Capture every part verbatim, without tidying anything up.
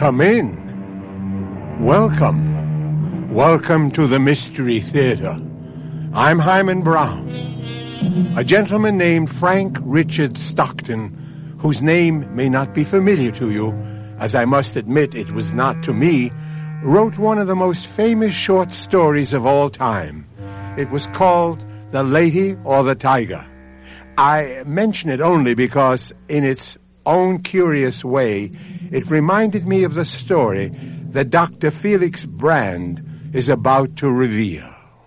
Come in. Welcome. Welcome to the Mystery Theater. I'm Hyman Brown. A gentleman named Frank Richard Stockton, whose name may not be familiar to you, as I must admit it was not to me, wrote one of the most famous short stories of all time. It was called The Lady or the Tiger. I mention it only because, in its own curious way, it reminded me of the story that Doctor Felix Brand is about to reveal.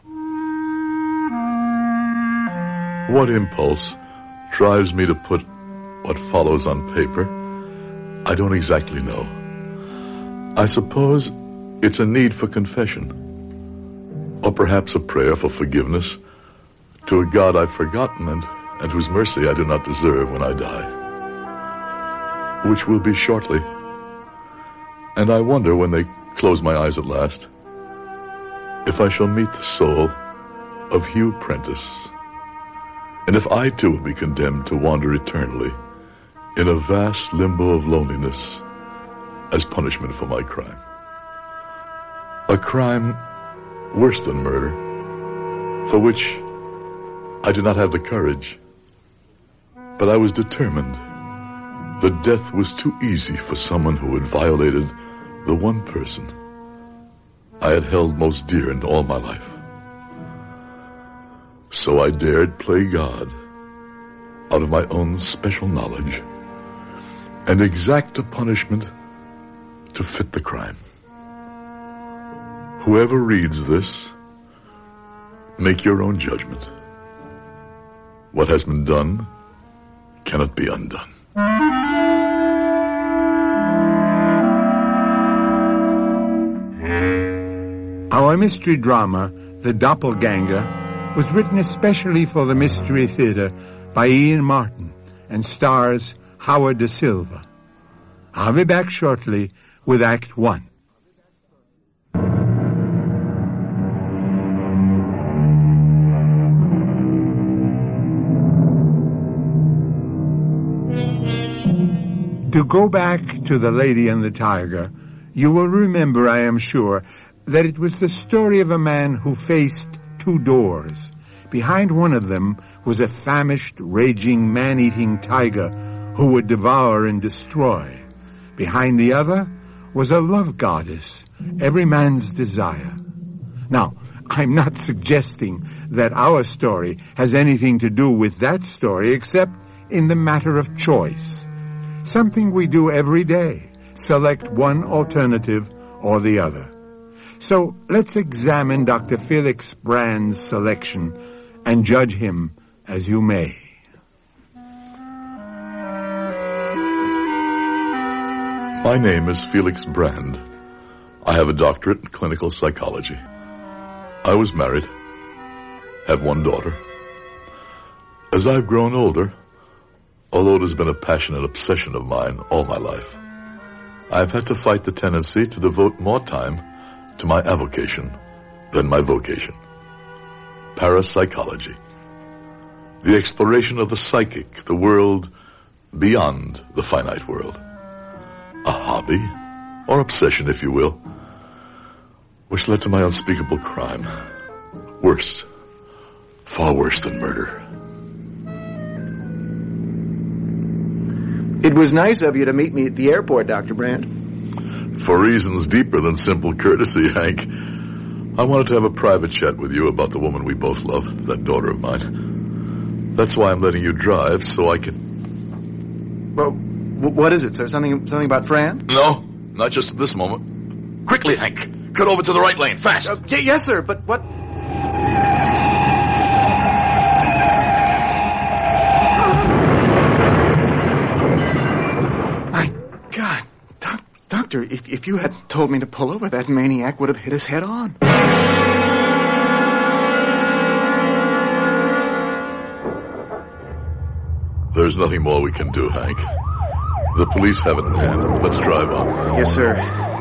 What impulse drives me to put what follows on paper? I don't exactly know. I suppose it's a need for confession, or perhaps a prayer for forgiveness to a God I've forgotten and, and whose mercy I do not deserve when I die, which will be shortly. And I wonder, when they close my eyes at last, if I shall meet the soul of Hugh Prentice, and if I too will be condemned to wander eternally in a vast limbo of loneliness as punishment for my crime. A crime worse than murder, for which I do not have the courage, but I was determined. The death was too easy for someone who had violated the one person I had held most dear in all my life. So I dared play God out of my own special knowledge and exact a punishment to fit the crime. Whoever reads this, make your own judgment. What has been done cannot be undone. Our mystery drama, The Doppelganger, was written especially for the Mystery Theater by Ian Martin and stars Howard Da Silva. I'll be back shortly with Act One. To go back to The Lady and the Tiger, you will remember, I am sure, that it was the story of a man who faced two doors. Behind one of them was a famished, raging, man-eating tiger who would devour and destroy. Behind the other was a love goddess, every man's desire. Now, I'm not suggesting that our story has anything to do with that story except in the matter of choice. Something we do every day, select one alternative or the other. So let's examine Doctor Felix Brand's selection and judge him as you may. My name is Felix Brand. I have a doctorate in clinical psychology. I was married, have one daughter. As I've grown older, although it has been a passionate obsession of mine all my life, I've had to fight the tendency to devote more time to my avocation than my vocation. Parapsychology. The exploration of the psychic, the world beyond the finite world. A hobby, or obsession if you will, which led to my unspeakable crime. Worse, far worse than murder. It was nice of you to meet me at the airport, Doctor Brand. For reasons deeper than simple courtesy, Hank, I wanted to have a private chat with you about the woman we both love, that daughter of mine. That's why I'm letting you drive, so I can... Well, w- what is it, sir? Something something about Fran? No, not just at this moment. Quickly, Hank. Cut over to the right lane, fast. Uh, y- yes, sir, but what... My God. Doc- doctor, if, if you hadn't told me to pull over, that maniac would have hit us head on. There's nothing more we can do, Hank. The police have it in hand. Let's drive on. Yes, sir.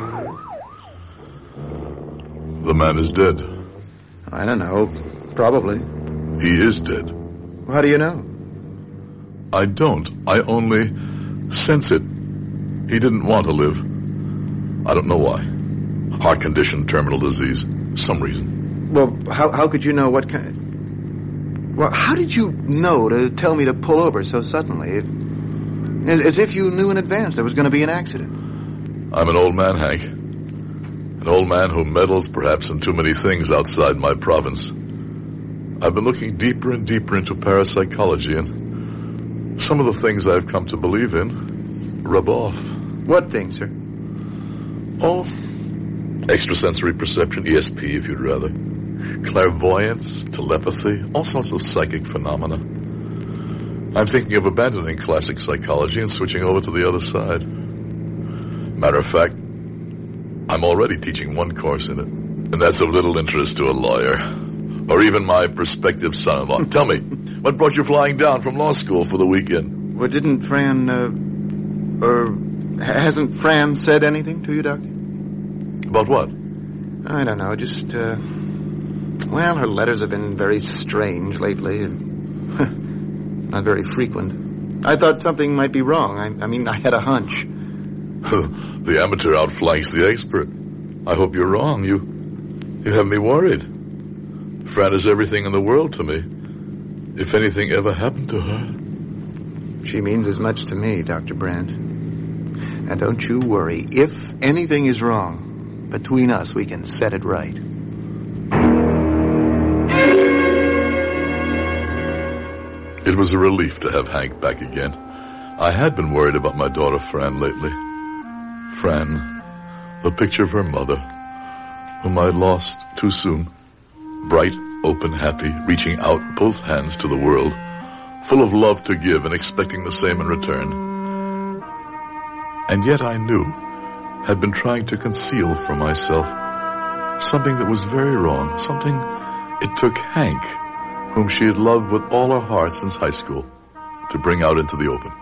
The man is dead. I don't know. Probably. He is dead. How do you know? I don't. I only sense it. He didn't want to live. I don't know why. Heart condition, terminal disease, some reason. Well, how how could you know what kind... Well, how did you know to tell me to pull over so suddenly? It, as if you knew in advance there was going to be an accident. I'm an old man, Hank. An old man who meddles perhaps in too many things outside my province. I've been looking deeper and deeper into parapsychology, and some of the things I've come to believe in rub off. What things, sir? Oh, extrasensory perception, E S P if you'd rather. Clairvoyance, telepathy, all sorts of psychic phenomena. I'm thinking of abandoning classic psychology and switching over to the other side. Matter of fact, I'm already teaching one course in it, and that's of little interest to a lawyer, or even my prospective son-in-law. Tell me, what brought you flying down from law school for the weekend? Well, didn't Fran, uh, or hasn't Fran said anything to you, Doctor? About what? I don't know, just, uh, well, her letters have been very strange lately, and not very frequent. I thought something might be wrong. I, I mean, I had a hunch. The amateur outflanks the expert. I hope you're wrong. You you have me worried. Fran is everything in the world to me. If anything ever happened to her... She means as much to me, Doctor Brandt. And don't you worry. If anything is wrong, between us we can set it right. It was a relief to have Hank back again. I had been worried about my daughter Fran lately. Fran, the picture of her mother, whom I lost too soon. Bright, open, happy, reaching out both hands to the world, full of love to give and expecting the same in return. And yet I knew, had been trying to conceal from myself, something that was very wrong, something it took Hank, whom she had loved with all her heart since high school, to bring out into the open.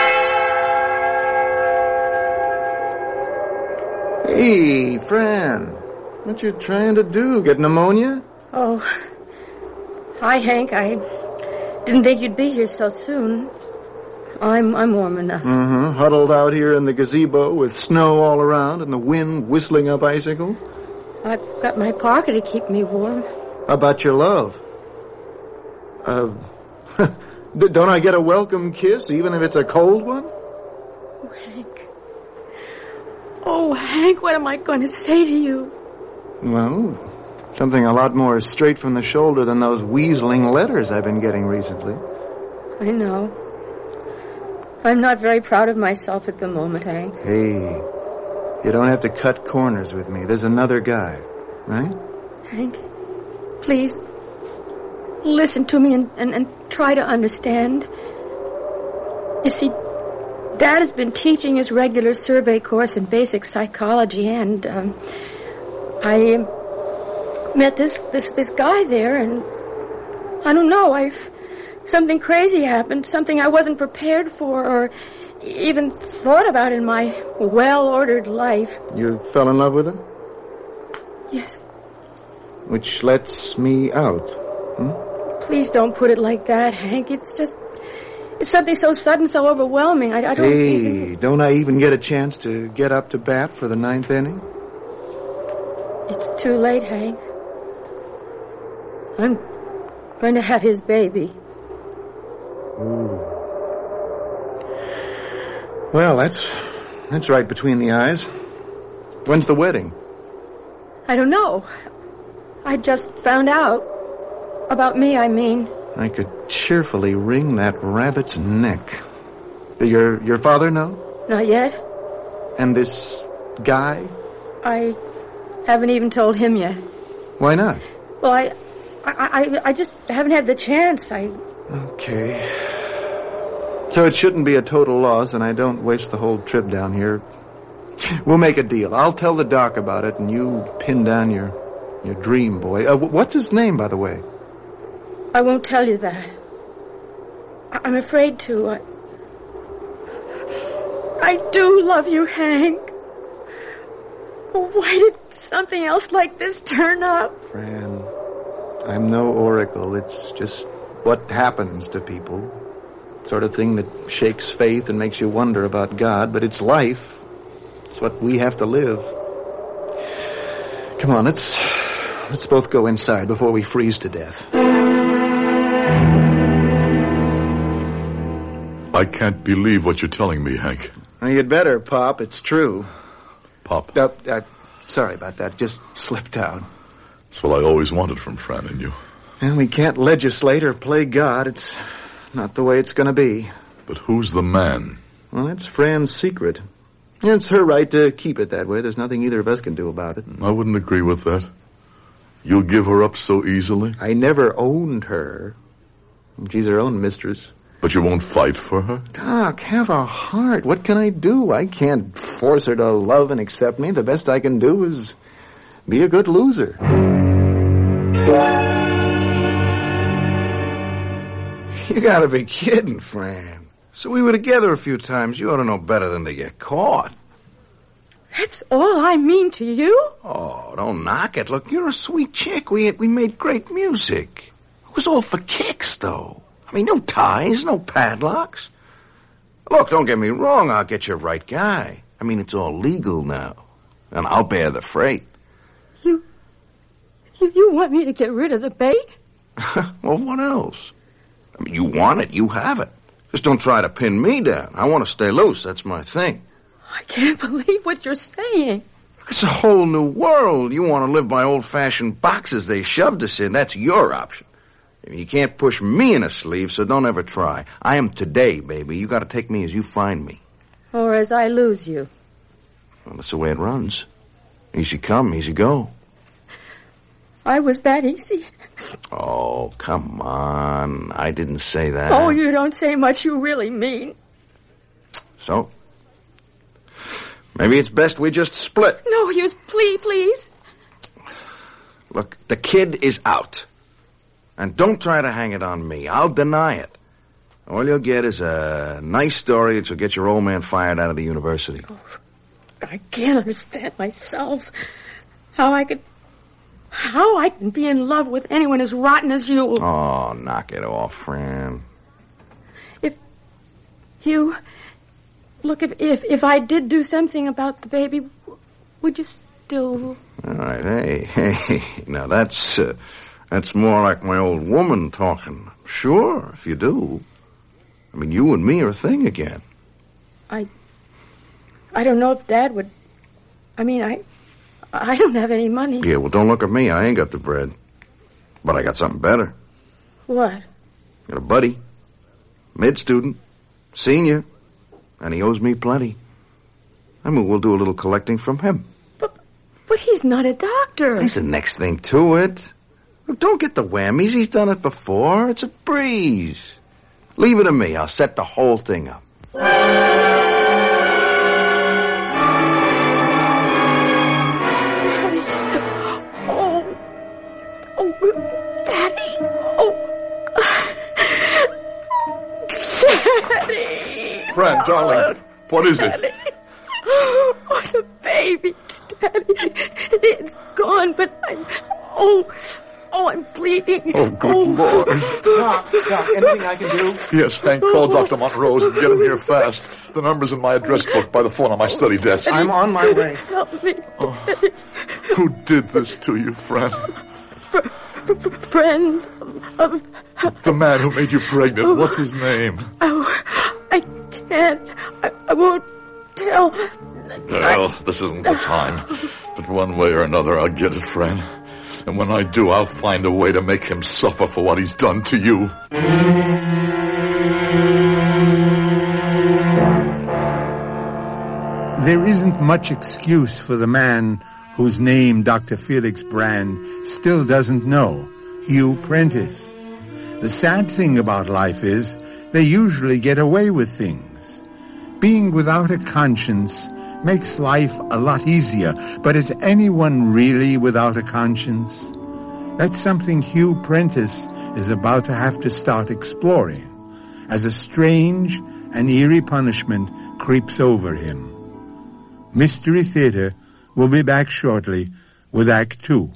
Hey, Fran, what you trying to do? Get pneumonia? Oh, hi, Hank. I didn't think you'd be here so soon. I'm I'm warm enough. Mm-hmm. Huddled out here in the gazebo with snow all around and the wind whistling up icicles. I've got my parka to keep me warm. How about your love? Uh, don't I get a welcome kiss, even if it's a cold one? Oh, Hank. Oh, Hank, what am I going to say to you? Well, something a lot more straight from the shoulder than those weaseling letters I've been getting recently. I know. I'm not very proud of myself at the moment, Hank. Hey, you don't have to cut corners with me. There's another guy, right? Hank, please, listen to me and, and, and try to understand. You see, Dad has been teaching his regular survey course in basic psychology, and um, I uh, met this, this this guy there, and I don't know, I've something crazy happened, something I wasn't prepared for or even thought about in my well-ordered life. You fell in love with him? Yes. Which lets me out, hmm? Please don't put it like that, Hank. It's just... It's something so sudden, so overwhelming. I, I don't Hey, even... don't I even get a chance to get up to bat for the ninth inning? It's too late, Hank. I'm going to have his baby. Ooh. Well, that's that's right between the eyes. When's the wedding? I don't know. I just found out. About me, I mean. I could cheerfully wring that rabbit's neck. Do your your father know? Not yet. And this guy? I haven't even told him yet. Why not? Well, I, I, I, I just haven't had the chance. I. Okay. So it shouldn't be a total loss, and I don't waste the whole trip down here. We'll make a deal. I'll tell the doc about it, and you pin down your your dream boy. Uh, what's his name, by the way? I won't tell you that. I- I'm afraid to. I... I do love you, Hank. Why did something else like this turn up? Fran, I'm no oracle. It's just what happens to people. Sort of thing that shakes faith and makes you wonder about God, but it's life. It's what we have to live. Come on, let's let's both go inside before we freeze to death. I can't believe what you're telling me, Hank. Well, you'd better, Pop. It's true. Pop. Uh, uh, sorry about that. Just slipped out. That's what I always wanted from Fran and you. And we can't legislate or play God. It's not the way it's going to be. But who's the man? Well, that's Fran's secret. It's her right to keep it that way. There's nothing either of us can do about it. I wouldn't agree with that. You'll give her up so easily? I never owned her. She's her own mistress. But you won't fight for her? Doc, have a heart. What can I do? I can't force her to love and accept me. The best I can do is be a good loser. You gotta be kidding, Fran. So we were together a few times. You ought to know better than to get caught. That's all I mean to you? Oh, don't knock it. Look, you're a sweet chick. We we made great music. It was all for kicks, though. I mean, no ties, no padlocks. Look, don't get me wrong. I'll get you a right guy. I mean, it's all legal now. And I'll bear the freight. You... You, you want me to get rid of the bait? Well, what else? I mean, you want it, you have it. Just don't try to pin me down. I want to stay loose. That's my thing. I can't believe what you're saying. It's a whole new world. You want to live by old-fashioned boxes they shoved us in. That's your option. You can't push me in a sleeve, so don't ever try. I am today, baby. You got to take me as you find me. Or as I lose you. Well, that's the way it runs. Easy come, easy go. I was that easy. Oh, come on. I didn't say that. Oh, you don't say much you really mean. So? Maybe it's best we just split. No, you... Please, please. Look, the kid is out. And don't try to hang it on me. I'll deny it. All you'll get is a nice story that'll get your old man fired out of the university. Oh, I can't understand myself. How I could... How I can be in love with anyone as rotten as you. Oh, knock it off, Fran. If... You... Look, if, if, if I did do something about the baby, would you still... All right, hey, hey. Now, that's... Uh, That's more like my old woman talking. Sure, if you do. I mean, you and me are a thing again. I... I don't know if Dad would... I mean, I... I don't have any money. Yeah, well, don't look at me. I ain't got the bread. But I got something better. What? Got a buddy. Mid-student. Senior. And he owes me plenty. I mean, we'll do a little collecting from him. But, but he's not a doctor. There's the next thing to it. Don't get the whammies. He's done it before. It's a breeze. Leave it to me. I'll set the whole thing up. Oh, oh, Daddy. Oh, Daddy. Fran, darling, what is it? Daddy. Oh, the baby, Daddy. It's gone, but I'm... Oh... Oh, I'm bleeding. Oh, good oh. Lord. Doc, Doc, anything I can do? Yes, thank call Doctor Montrose and get him here fast. The number's in my address book by the phone on my study desk. I'm on my way. Help me. Oh, who did this to you, Fran? F- f- friend of... The man who made you pregnant. Oh. What's his name? Oh, I can't. I, I won't tell. Well, this isn't the time. But one way or another, I'll get it, Fran. And when I do, I'll find a way to make him suffer for what he's done to you. There isn't much excuse for the man whose name Doctor Felix Brand still doesn't know, Hugh Prentice. The sad thing about life is they usually get away with things. Being without a conscience makes life a lot easier, but is anyone really without a conscience? That's something Hugh Prentice is about to have to start exploring, as a strange and eerie punishment creeps over him. Mystery Theater will be back shortly with Act Two.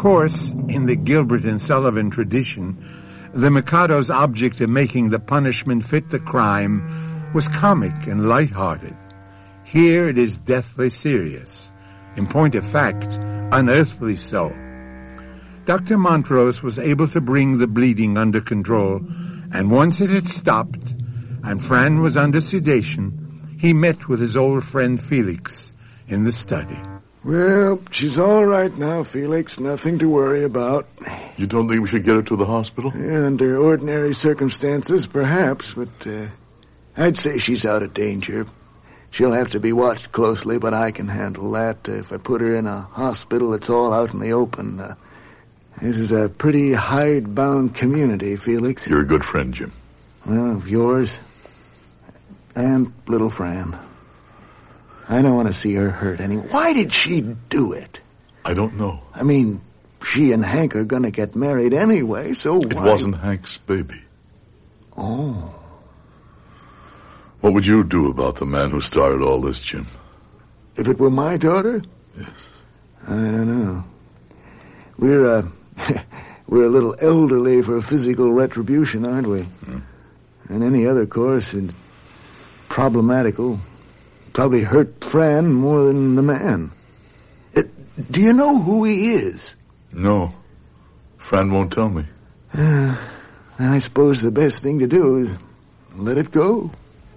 course, in the Gilbert and Sullivan tradition, the Mikado's object of making the punishment fit the crime was comic and light-hearted. Here it is deathly serious. In point of fact, unearthly so. Doctor Montrose was able to bring the bleeding under control, and once it had stopped, and Fran was under sedation, he met with his old friend Felix in the study. Well, she's all right now, Felix. Nothing to worry about. You don't think we should get her to the hospital? Yeah, under ordinary circumstances, perhaps, but uh, I'd say she's out of danger. She'll have to be watched closely, but I can handle that. Uh, if I put her in a hospital, it's all out in the open. Uh, this is a pretty hidebound community, Felix. You're a good friend, Jim. Well, of yours and little Fran. I don't want to see her hurt anyway. Why did she do it? I don't know. I mean, she and Hank are going to get married anyway, so It why... wasn't Hank's baby. Oh. What would you do about the man who started all this, Jim? If it were my daughter? Yes. I don't know. We're, uh, we're a little elderly for physical retribution, aren't we? Hmm. And any other course is problematical. Probably hurt Fran more than the man. Uh, do you know who he is? No. Fran won't tell me. Uh, I suppose the best thing to do is let it go.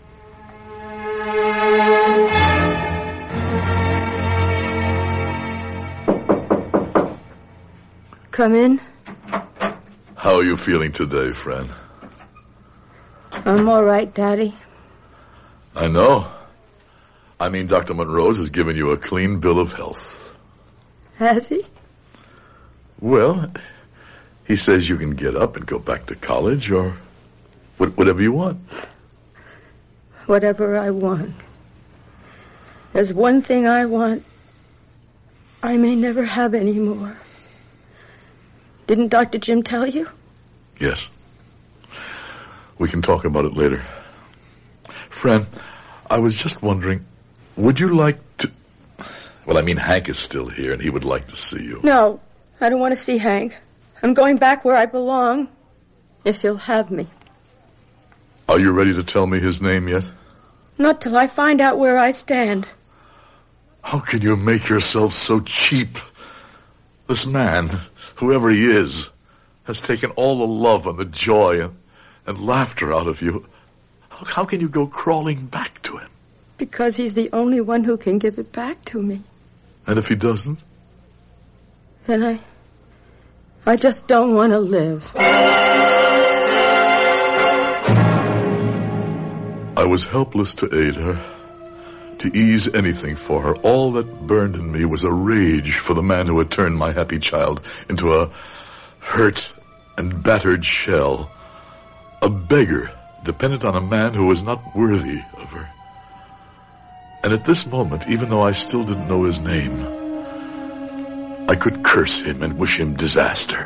Come in. How are you feeling today, Fran? I'm all right, Daddy. I know. I mean, Doctor Montrose has given you a clean bill of health. Has he? Well, he says you can get up and go back to college or wh- whatever you want. Whatever I want. There's one thing I want I may never have any more. Didn't Doctor Jim tell you? Yes. We can talk about it later. Fran, I was just wondering, would you like to... Well, I mean, Hank is still here, and he would like to see you. No, I don't want to see Hank. I'm going back where I belong, if he'll have me. Are you ready to tell me his name yet? Not till I find out where I stand. How can you make yourself so cheap? This man, whoever he is, has taken all the love and the joy and, and laughter out of you. How, how can you go crawling back to him? Because he's the only one who can give it back to me. And if he doesn't? Then I... I just don't want to live. I was helpless to aid her, to ease anything for her. All that burned in me was a rage for the man who had turned my happy child into a hurt and battered shell, a beggar dependent on a man who was not worthy of her. And at this moment, even though I still didn't know his name, I could curse him and wish him disaster.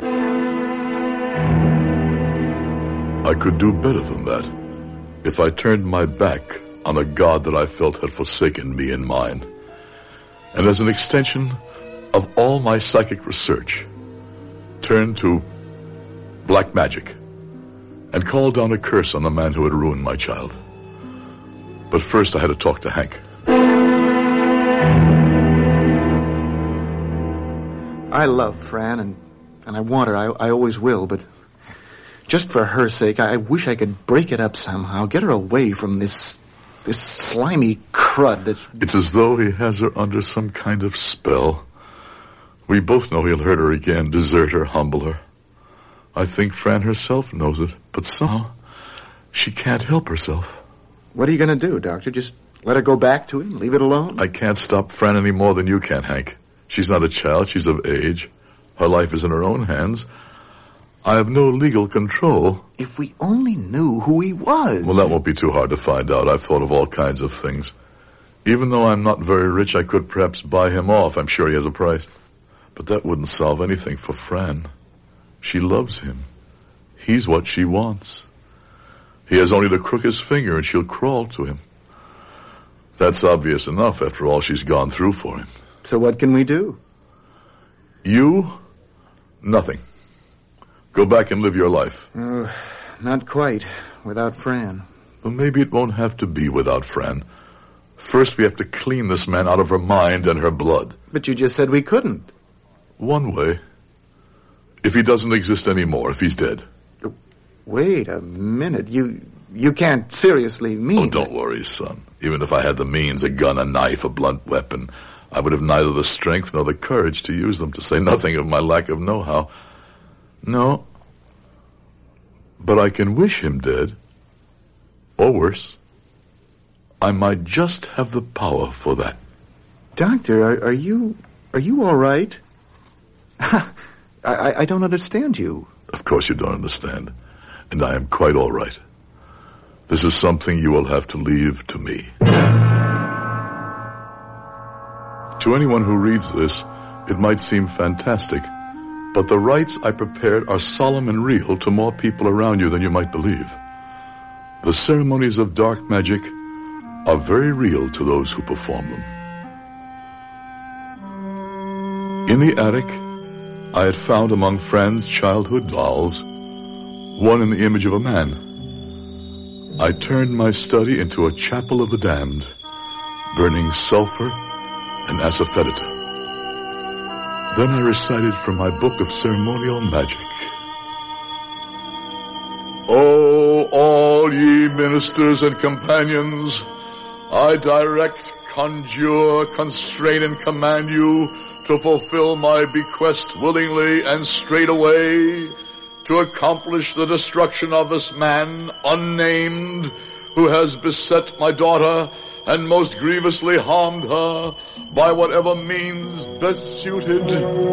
I could do better than that if I turned my back on a God that I felt had forsaken me and mine. And as an extension of all my psychic research, turned to black magic and called down a curse on the man who had ruined my child. But first I had to talk to Hank. I love Fran, and, and I want her. I, I always will, but just for her sake, I, I wish I could break it up somehow, get her away from this this slimy crud that's... It's as though he has her under some kind of spell. We both know he'll hurt her again, desert her, humble her. I think Fran herself knows it, but somehow she can't help herself. What are you going to do, Doctor? Just let her go back to him? Leave it alone? I can't stop Fran any more than you can, Hank. She's not a child. She's of age. Her life is in her own hands. I have no legal control. If we only knew who he was. Well, that won't be too hard to find out. I've thought of all kinds of things. Even though I'm not very rich, I could perhaps buy him off. I'm sure he has a price. But that wouldn't solve anything for Fran. She loves him. He's what she wants. He has only to crook his finger and she'll crawl to him. That's obvious enough after all she's gone through for him. So what can we do? You Nothing. Go back and live your life. Oh, not quite. Without Fran. Well, maybe it won't have to be without Fran. First, we have to clean this man out of her mind and her blood. But you just said we couldn't. One way. If he doesn't exist anymore, if he's dead. Wait a minute. You you can't seriously mean... Oh, don't worry, son. Even if I had the means, a gun, a knife, a blunt weapon, I would have neither the strength nor the courage to use them, to say nothing of my lack of know-how. No. But I can wish him dead. Or worse. I might just have the power for that. Doctor, are, are you... Are you all right? I, I don't understand you. Of course you don't understand. And I am quite all right. This is something you will have to leave to me. To anyone who reads this, it might seem fantastic, but the rites I prepared are solemn and real to more people around you than you might believe. The ceremonies of dark magic are very real to those who perform them. In the attic, I had found among Fran's childhood dolls one in the image of a man. I turned my study into a chapel of the damned, burning sulfur and asafoetida. Then I recited from my book of ceremonial magic. O all ye ministers and companions, I direct, conjure, constrain, and command you to fulfill my bequest willingly and straightway, to accomplish the destruction of this man, unnamed, who has beset my daughter and most grievously harmed her by whatever means best suited.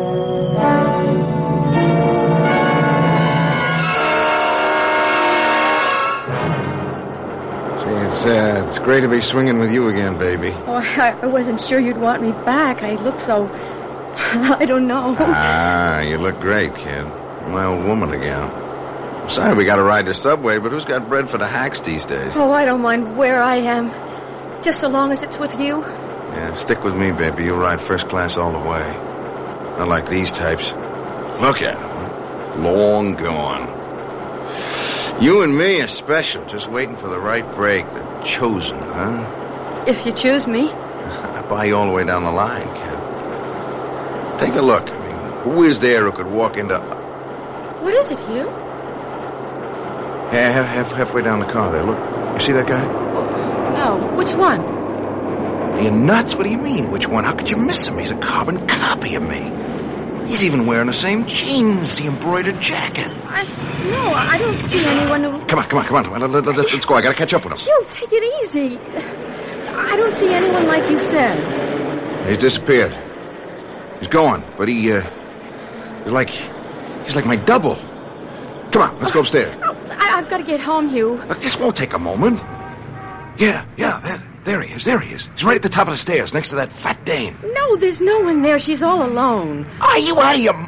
See, it's, uh, it's great to be swinging with you again, baby. Oh, I, I wasn't sure you'd want me back. I look so... I don't know. Ah, you look great, kid. My old woman again. I'm sorry we got to ride the subway, but who's got bread for the hacks these days? Oh, I don't mind where I am. Just so long as it's with you. Yeah, stick with me, baby. You'll ride first class all the way. Not like these types. Look at them. Long gone. You and me are special, just waiting for the right break. The chosen, huh? If you choose me. I buy you all the way down the line, kid. Take a look. I mean, who is there who could walk into... What is it, Hugh? Yeah, half, half, halfway down the car there. Look, you see that guy? No, which one? Are you nuts? What do you mean, which one? How could you miss him? He's a carbon copy of me. He's even wearing the same jeans, the embroidered jacket. I... No, I don't see anyone who... Come on, come on, come on. Let, let, let's go. I gotta catch up with him. Hugh, take it easy. I don't see anyone like you said. He's disappeared. He's gone, but he, uh... He's like... He's like my double. Come on, let's go upstairs. Oh, I, I've got to get home, Hugh. Look, this won't take a moment. Yeah, yeah, there, there he is, there he is. He's right at the top of the stairs, next to that fat dame. No, there's no one there. She's all alone. Are you out of your...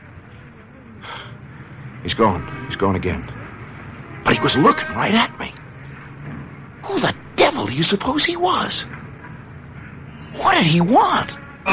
He's gone. He's gone again. But he was looking right at me. Who the devil do you suppose he was? What did he want?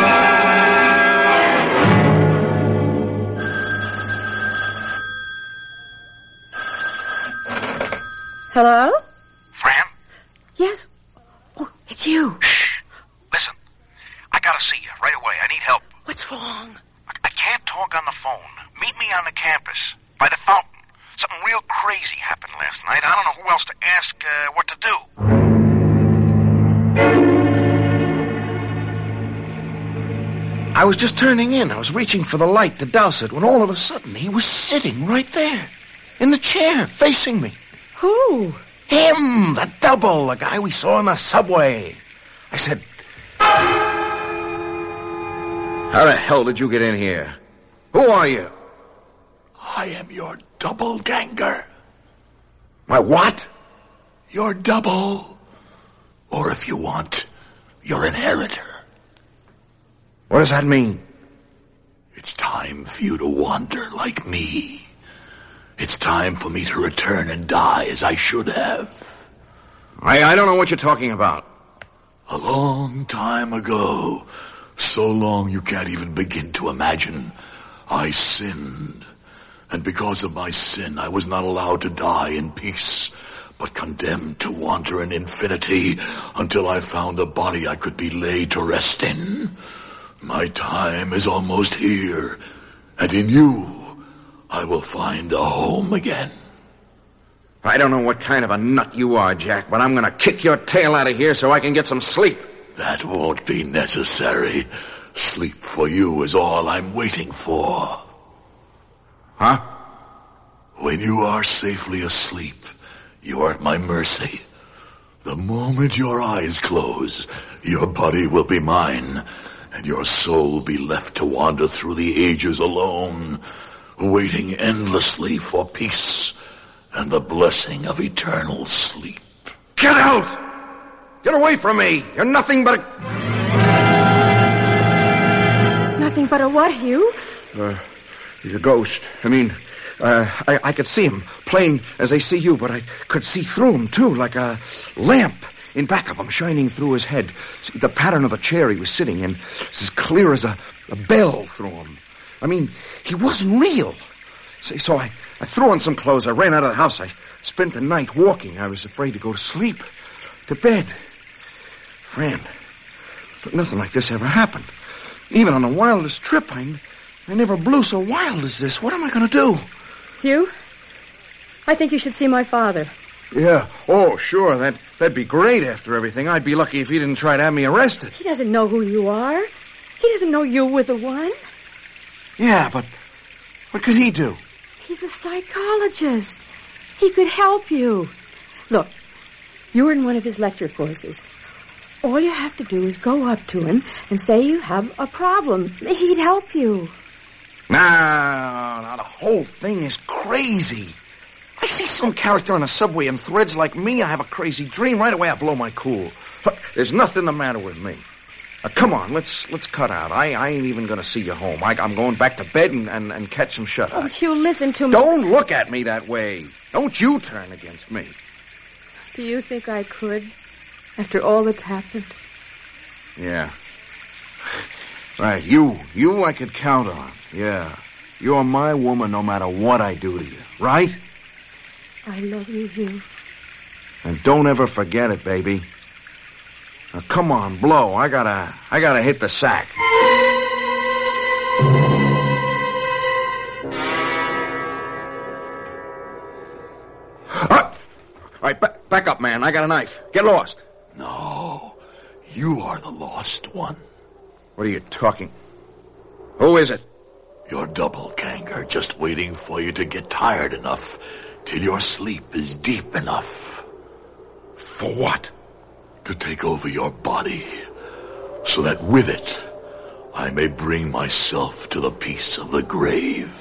Hello? Fran? Yes. Oh, it's you. Shh. Listen, I gotta see you right away. I need help. What's wrong? I, I can't talk on the phone. Meet me on the campus, by the fountain. Something real crazy happened last night. I don't know who else to ask uh, what to do. I was just turning in. I was reaching for the light to douse it when all of a sudden he was sitting right there. In the chair, facing me. Who? Him, the double, the guy we saw in the subway. I said, how the hell did you get in here? Who are you? I am your double ganger. My what? Your double. Or if you want, your inheritor. What does that mean? It's time for you to wander like me. It's time for me to return and die as I should have. I, I don't know what you're talking about. A long time ago, so long you can't even begin to imagine, I sinned. And because of my sin, I was not allowed to die in peace, but condemned to wander in infinity until I found a body I could be laid to rest in. My time is almost here, and in you, I will find a home again. I don't know what kind of a nut you are, Jack, but I'm going to kick your tail out of here so I can get some sleep. That won't be necessary. Sleep for you is all I'm waiting for. Huh? When you are safely asleep, you are at my mercy. The moment your eyes close, your body will be mine, and your soul will be left to wander through the ages alone, waiting endlessly for peace and the blessing of eternal sleep. Get out! Get away from me! You're nothing but a... Nothing but a what, Hugh? Uh, he's a ghost. I mean, uh, I, I could see him, plain as I see you, but I could see through him, too, like a lamp in back of him, shining through his head. See, the pattern of the chair he was sitting in is as clear as a, a bell through him. I mean, he wasn't real. So, so I, I threw on some clothes. I ran out of the house. I spent the night walking. I was afraid to go to sleep, to bed. Fran, but nothing like this ever happened. Even on the wildest trip, I, I never blew so wild as this. What am I going to do? Hugh, I think you should see my father. Yeah. Oh, sure. That, that'd be great after everything. I'd be lucky if he didn't try to have me arrested. He doesn't know who you are. He doesn't know you were the one. Yeah, but what could he do? He's a psychologist. He could help you. Look, you're in one of his lecture courses. All you have to do is go up to him and say you have a problem. He'd help you. No, no, the whole thing is crazy. I see some character on the subway and threads like me. I have a crazy dream. Right away, I blow my cool. Look, there's nothing the matter with me. Now, come on, let's let's cut out. I, I ain't even going to see you home. I, I'm going back to bed and, and, and catch some shut-eye. Oh, Hugh, listen to me. Don't look at me that way. Don't you turn against me. Do you think I could, after all that's happened? Yeah. Right, you. You I could count on. Yeah. You're my woman no matter what I do to you. Right? I love you, Hugh. And don't ever forget it, baby. Now, come on, blow. I gotta, I gotta hit the sack. Ah! All right, ba- back up, man. I got a knife. Get lost. No, you are the lost one. What are you talking? Who is it? Your doppelganger, just waiting for you to get tired enough till your sleep is deep enough. For what? To take over your body, so that with it, I may bring myself to the peace of the grave.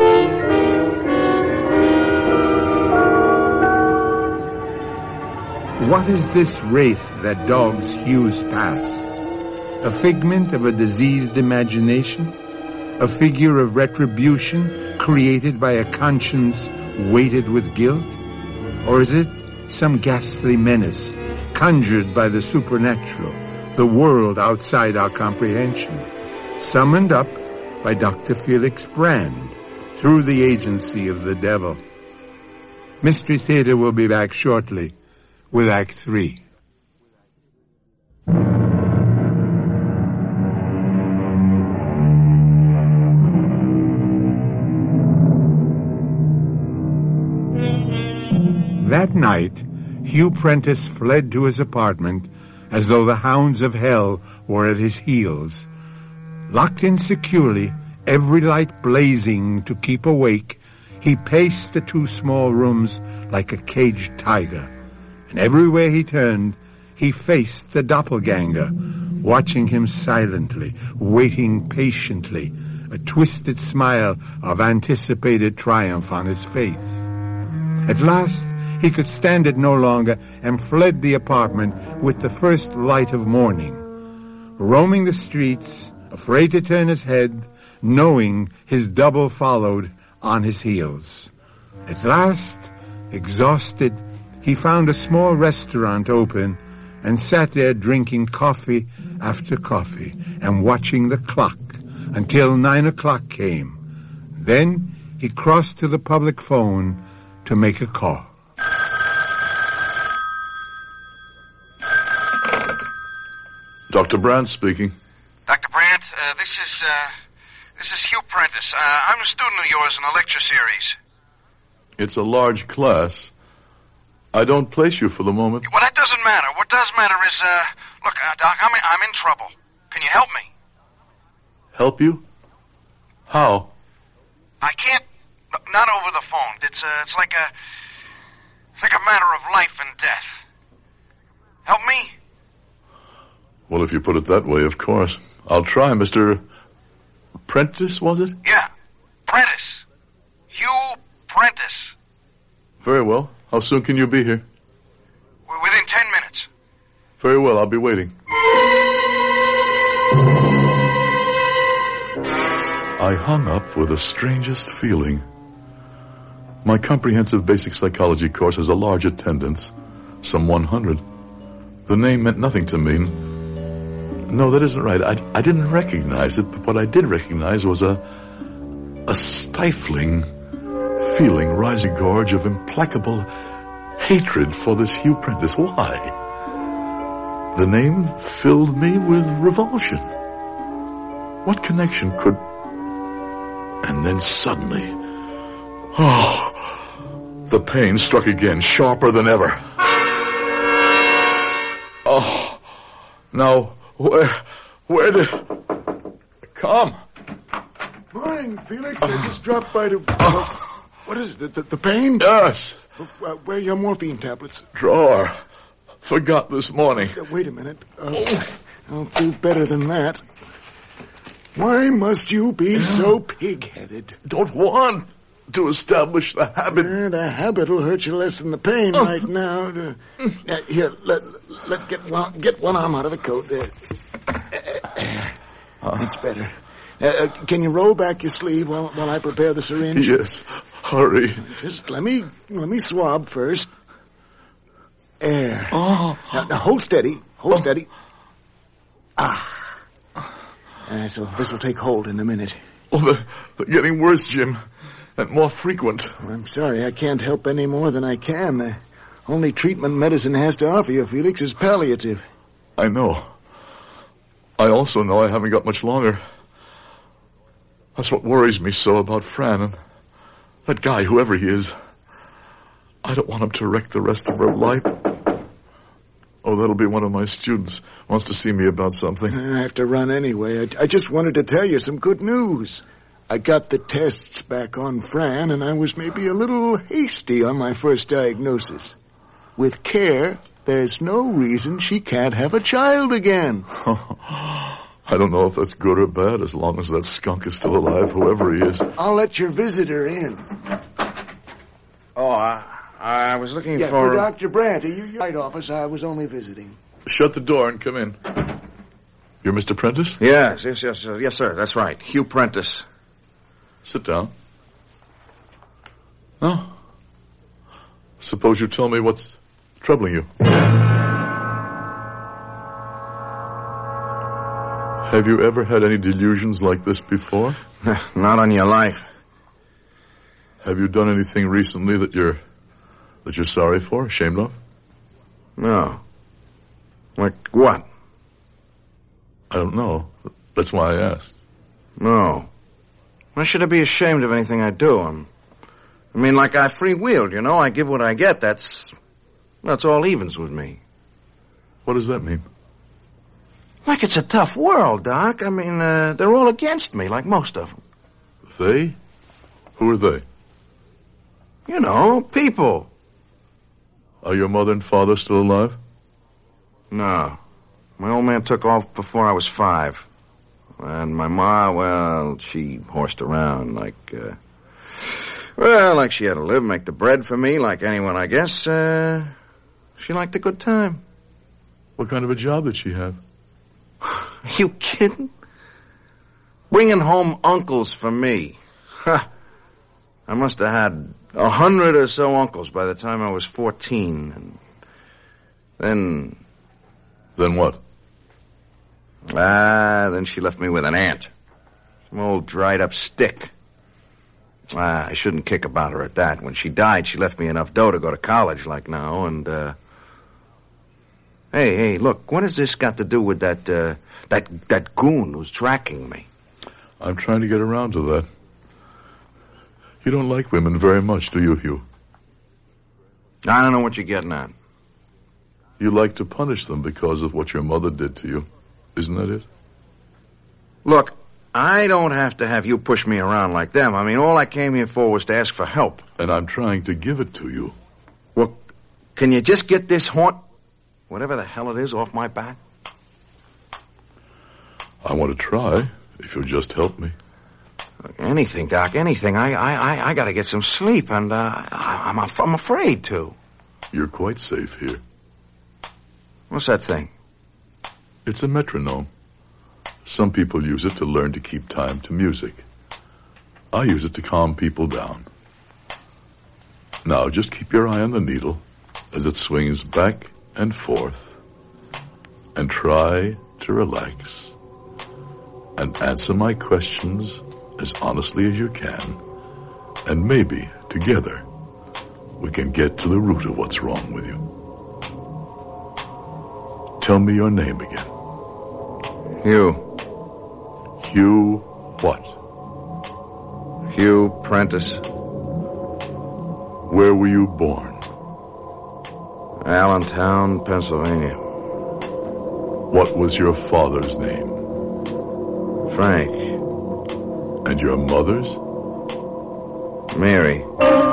What is this wraith that dogs Hugh's past? A figment of a diseased imagination? A figure of retribution created by a conscience weighted with guilt? Or is it some ghastly menace conjured by the supernatural, the world outside our comprehension, summoned up by Doctor Felix Brand through the agency of the devil? Mystery Theater will be back shortly with Act Three. That night, Hugh Prentice fled to his apartment as though the hounds of hell were at his heels. Locked in securely, every light blazing to keep awake, he paced the two small rooms like a caged tiger. And everywhere he turned, he faced the doppelganger, watching him silently, waiting patiently, a twisted smile of anticipated triumph on his face. At last, he could stand it no longer and fled the apartment with the first light of morning. Roaming the streets, afraid to turn his head, knowing his double followed on his heels. At last, exhausted, he found a small restaurant open and sat there drinking coffee after coffee and watching the clock until nine o'clock came. Then he crossed to the public phone to make a call. Doctor Brandt speaking. Doctor Brandt, uh, this is, uh, this is Hugh Prentice. Uh, I'm a student of yours in a lecture series. It's a large class. I don't place you for the moment. Well, that doesn't matter. What does matter is, uh, look, uh, Doc, I'm in, I'm in trouble. Can you help me? Help you? How? I can't, not over the phone. It's, uh, it's like a, it's like a matter of life and death. Help me? Well, if you put it that way, of course. I'll try, Mister Prentice, was it? Yeah, Prentice. Hugh Prentice. Very well. How soon can you be here? We're within ten minutes. Very well, I'll be waiting. I hung up with the strangest feeling. My comprehensive basic psychology course has a large attendance, some one hundred. The name meant nothing to me. No, that isn't right. I, I didn't recognize it, but what I did recognize was a a stifling feeling, rising gorge of implacable hatred for this Hugh Prentice. Why? The name filled me with revulsion. What connection could... And then suddenly... Oh, the pain struck again, sharper than ever. Oh, now, where, where did... Come. Morning, Felix. I just dropped by to... Oh. What is it, the, the, the pain? Yes. Uh, where are your morphine tablets? Drawer. Forgot this morning. Uh, wait a minute. Uh, I'll do better than that. Why must you be so pig-headed? Don't want to establish the habit. Uh, the habit will hurt you less than the pain Oh. right now. Uh, uh, here, let, let get one, get one arm out of the coat there. Uh, That's better. Uh, uh, can you roll back your sleeve while, while I prepare the syringe? Yes. Hurry. Just let me let me swab first. Air. Oh. Now, now hold steady. Hold Oh. steady. Ah. Uh, so this will take hold in a minute. Oh, they're, they're getting worse, Jim, and more frequent. I'm sorry, I can't help any more than I can. The only treatment medicine has to offer you, Felix, is palliative. I know. I also know I haven't got much longer. That's what worries me so about Fran and that guy, whoever he is. I don't want him to wreck the rest of her life. Oh, that'll be one of my students. Wants to see me about something. I have to run anyway. I, I just wanted to tell you some good news. I got the tests back on Fran, and I was maybe a little hasty on my first diagnosis. With care, there's no reason she can't have a child again. I don't know if that's good or bad, as long as that skunk is still alive, whoever he is. I'll let your visitor in. Oh, I, I was looking Yeah, for... for Doctor Brandt. Are you your right office? I was only visiting. Shut the door and come in. You're Mister Prentice? Yes, yes, yes, uh, yes, sir. That's right. Hugh Prentice. Sit down. Now, suppose you tell me what's troubling you. Have you ever had any delusions like this before? Not on your life. Have you done anything recently that you're that you're sorry for, ashamed of? No. Like what? I don't know. That's why I asked. No. Why should I be ashamed of anything I do? I'm, I mean, like I freewheeled, you know? I give what I get. That's, that's all evens with me. What does that mean? Like it's a tough world, Doc. I mean, uh, they're all against me, like most of them. They? Who are they? You know, people. Are your mother and father still alive? No. My old man took off before I was five. And my ma, well, she horsed around like, uh, well, like she had to live, make the bread for me, like anyone, I guess. Uh, she liked a good time. What kind of a job did she have? You kidding? Bringing home uncles for me. Ha! I must have had a hundred or so uncles by the time I was fourteen. And then... Then what? Ah, then she left me with an aunt. Some old dried-up stick. Ah, I shouldn't kick about her at that. When she died, she left me enough dough to go to college like now, and, uh... Hey, hey, look, what has this got to do with that, uh, that, that goon who's tracking me? I'm trying to get around to that. You don't like women very much, do you, Hugh? I don't know what you're getting at. You like to punish them because of what your mother did to you. Isn't that it? Look, I don't have to have you push me around like them. I mean, all I came here for was to ask for help. And I'm trying to give it to you. Well, can you just get this haunt, whatever the hell it is, off my back? I want to try, if you'll just help me. Anything, Doc, anything. I I, I, I got to get some sleep, and uh, I, I'm, I'm afraid to. You're quite safe here. What's that thing? It's a metronome. Some people use it to learn to keep time to music. I use it to calm people down. Now, just keep your eye on the needle as it swings back and forth, and try to relax and answer my questions as honestly as you can, and maybe, together, we can get to the root of what's wrong with you. Tell me your name again. Hugh. Hugh what? Hugh Prentice. Where were you born? Allentown, Pennsylvania. What was your father's name? Frank. And your mother's? Mary.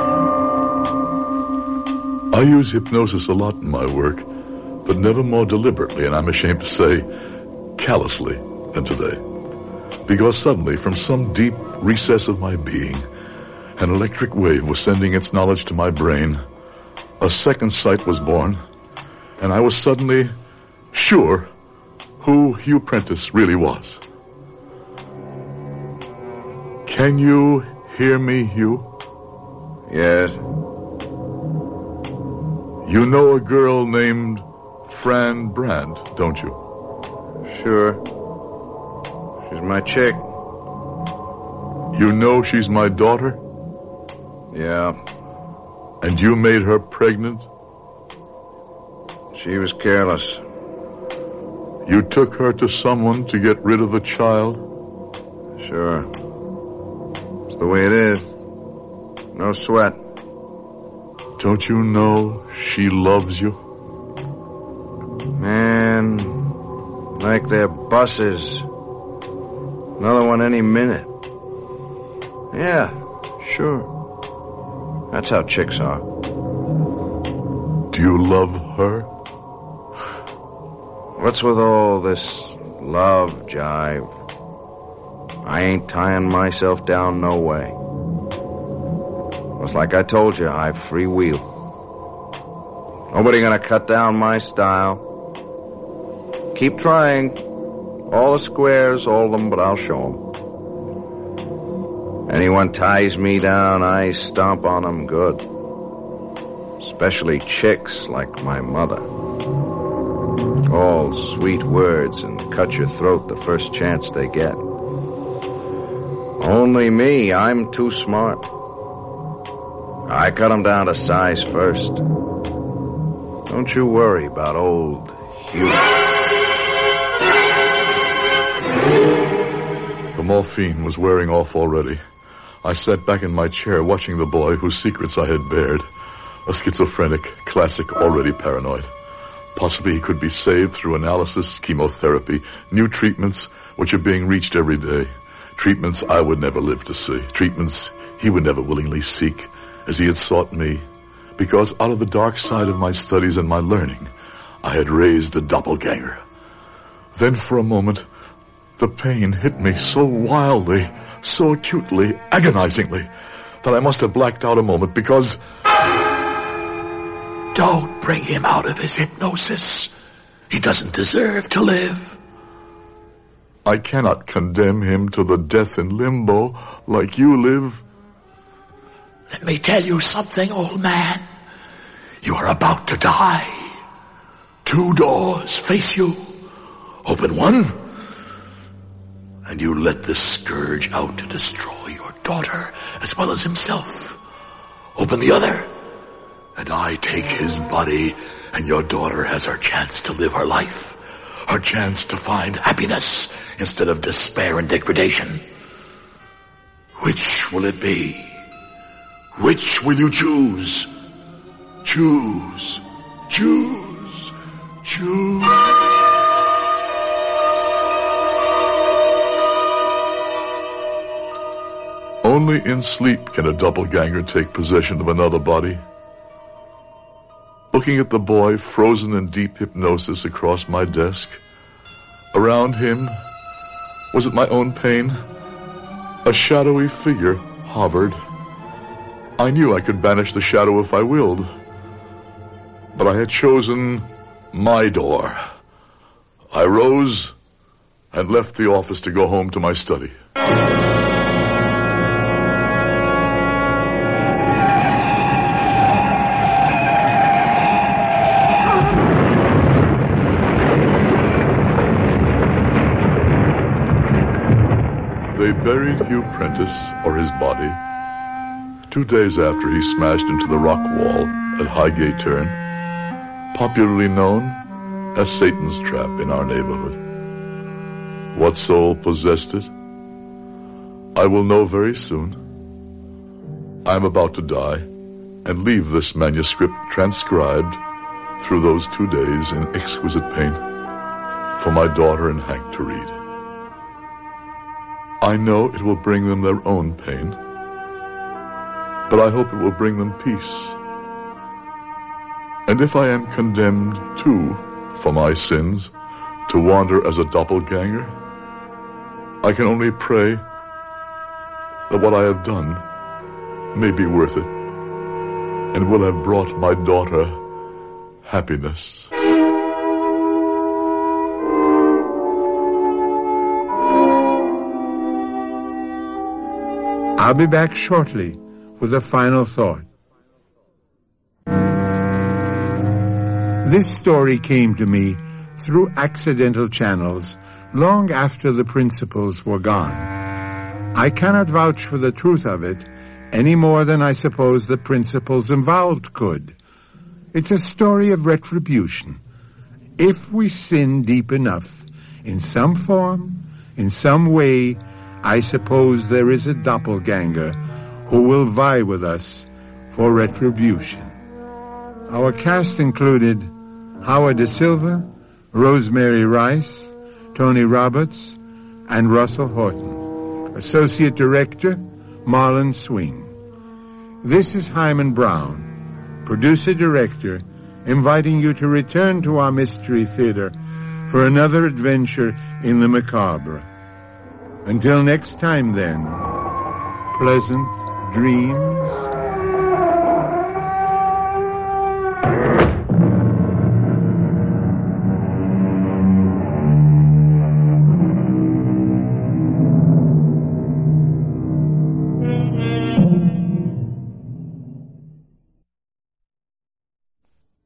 I use hypnosis a lot in my work, but never more deliberately, and I'm ashamed to say, callously, than today. Because suddenly, from some deep recess of my being, an electric wave was sending its knowledge to my brain. A second sight was born, and I was suddenly sure who Hugh Prentice really was. Can you hear me, Hugh? Yes. You know a girl named Fran Brandt, don't you? Sure. She's my chick. You know she's my daughter? Yeah. And you made her pregnant? She was careless. You took her to someone to get rid of a child? Sure. It's the way it is. No sweat. Don't you know she loves you? Man, like they're buses. Another one any minute. Yeah, sure. That's how chicks are. Do you love her? What's with all this love jive? I ain't tying myself down no way. It's like I told you, I've free wheel. Nobody gonna cut down my style. Keep trying. All the squares, all of them, but I'll show them. Anyone ties me down, I stomp on them good. Especially chicks like my mother. All sweet words and cut your throat the first chance they get. Only me, I'm too smart. I cut them down to size first. Don't you worry about old Hugh. The morphine was wearing off already. I sat back in my chair watching the boy whose secrets I had bared. A schizophrenic, classic, already paranoid. Possibly he could be saved through analysis, chemotherapy, new treatments which are being reached every day. Treatments I would never live to see. Treatments he would never willingly seek, as he had sought me. Because out of the dark side of my studies and my learning, I had raised a doppelganger. Then for a moment, the pain hit me so wildly, so acutely, agonizingly, that I must have blacked out a moment because... Don't bring him out of his hypnosis. He doesn't deserve to live. I cannot condemn him to the death in limbo like you live. Let me tell you something, old man. You are about to die. Two doors face you. Open one, and you let the scourge out to destroy your daughter as well as himself. Open the other, and I take his body, and your daughter has her chance to live her life, her chance to find happiness instead of despair and degradation. Which will it be? Which will you choose? Choose, choose, choose. Only in sleep can a doppelganger take possession of another body. Looking at the boy frozen in deep hypnosis across my desk, around him, was it my own pain? A shadowy figure hovered. I knew I could banish the shadow if I willed, but I had chosen my door. I rose and left the office to go home to my study. They buried Hugh Prentice, or his body, two days after he smashed into the rock wall at Highgate Turn, popularly known as Satan's Trap in our neighborhood. What soul possessed it? I will know very soon. I am about to die and leave this manuscript transcribed through those two days in exquisite paint for my daughter and Hank to read. I know it will bring them their own pain, but I hope it will bring them peace. And if I am condemned, too, for my sins, to wander as a doppelganger, I can only pray that what I have done may be worth it and will have brought my daughter happiness. I'll be back shortly with a final thought. This story came to me through accidental channels long after the principals were gone. I cannot vouch for the truth of it any more than I suppose the principals involved could. It's a story of retribution. If we sin deep enough, in some form, in some way, I suppose there is a doppelganger who will vie with us for retribution. Our cast included Howard De Silva, Rosemary Rice, Tony Roberts, and Russell Horton. Associate Director, Marlon Swing. This is Hyman Brown, Producer-Director, inviting you to return to our Mystery Theater for another adventure in the macabre. Until next time, then, pleasant dreams.